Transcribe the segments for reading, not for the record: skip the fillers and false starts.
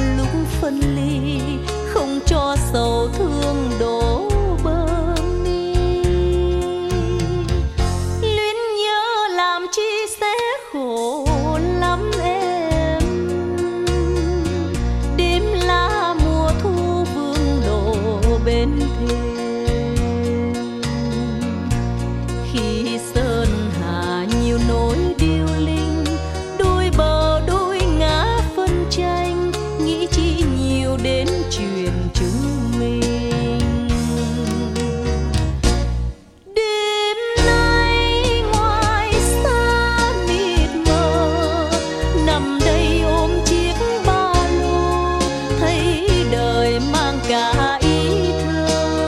lúc phân ly, không cho sầu thương đổ bờ mi. Luyến nhớ làm chi sẽ khổ lắm em. Đêm lá mùa thu vương đổ bên thềm. Khi sơn hà nhiều nỗi điêu linh, đôi bờ đôi ngã phân tranh, nghĩ chi nhiều đến chuyện chúng mình. Đêm nay ngoài xa mịt mờ, nằm đây ôm chiếc ba lô, thấy đời mang cả ý thơ.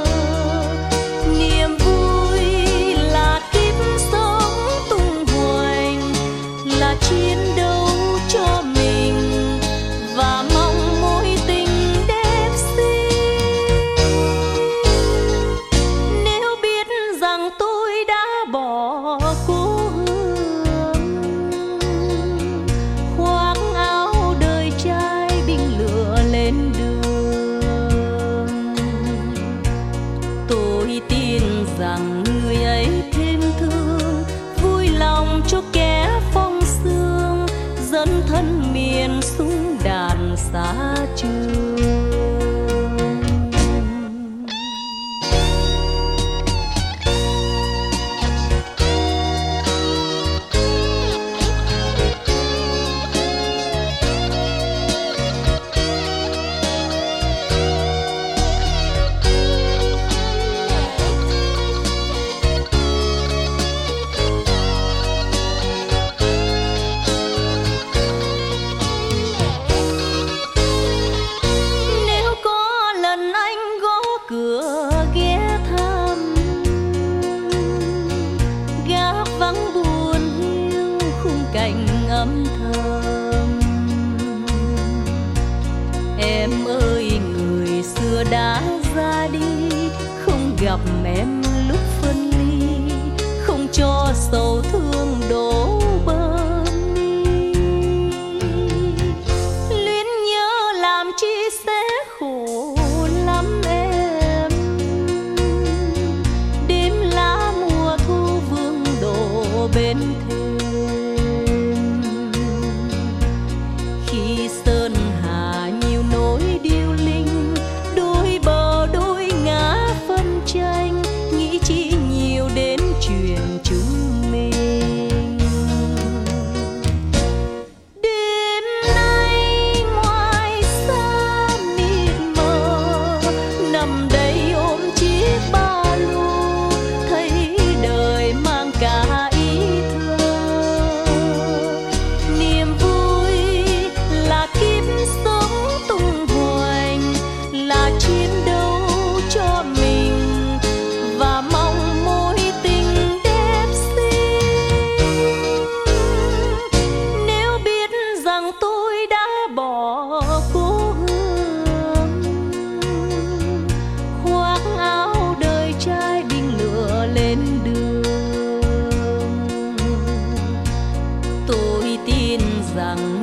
Niềm vui là kiếp sống tung hoành, là chiến đấu cho mình và mong mối tình đẹp xinh. Nếu biết rằng tôi đã bỏ cố hương, khoác áo đời trai binh lửa lên đường, tôi tin rằng người ấy thêm thương, vui lòng cho kẻ phong sương, dẫn thân miền súng đạn xa trường. Nếu có lần anh gõ cửa ghé thăm, gác vắng buồn hiu khung cảnh âm thầm. Em ơi người xưa đã ra đi, không gặp em lúc phân ly, không cho sầu thương đổ bờ mi. Luyến nhớ làm chi sẽ khổ lắm em. Đêm lá mùa thu vương đổ bên thềm. Khi sơn hà nhiều nỗi điêu linh, đôi bờ đôi ngã phân tranh, nghĩ chi nhiều đến chuyện chúng mình. Đêm nay ngoài xa mịt mờ, nằm đây ôm chiếc ba lô, thấy đời mang cả ý thơ. Niềm vui là kiếp sống tung hoành, là chiến đấu cho mình và mong mối tình đẹp xinh. Nếu biết rằng tôi đã bỏ cố hương, khoác áo đời trai binh lửa lên đường, tôi tin rằng